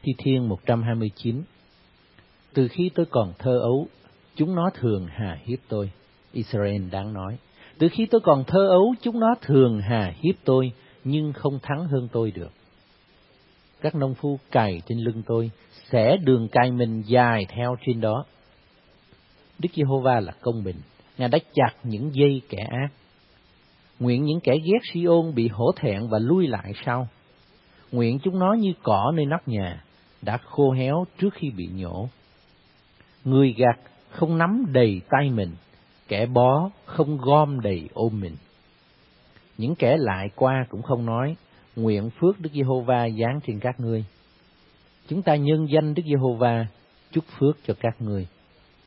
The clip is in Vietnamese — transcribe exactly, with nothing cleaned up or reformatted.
Thi Thiên một trăm hai mươi chín. Từ khi tôi còn thơ ấu, chúng nó thường hà hiếp tôi. Israel đáng nói. Từ khi tôi còn thơ ấu, chúng nó thường hà hiếp tôi, nhưng không thắng hơn tôi được. Các nông phu cày trên lưng tôi, xẻ đường cày mình dài theo trên đó. Đức Giê-hô-va là công bình, Ngài đã chặt những dây kẻ ác. Nguyện những kẻ ghét Si-ôn bị hổ thẹn và lui lại sau. Nguyện chúng nó như cỏ nơi nóc nhà, đã khô héo trước khi bị nhổ. Người gặt không nắm đầy tay mình, kẻ bó không gom đầy ôm mình. Những kẻ lại qua cũng không nói, nguyện phước Đức Giê-hô-va giáng trên các ngươi. Chúng ta nhân danh Đức Giê-hô-va, chúc phước cho các ngươi.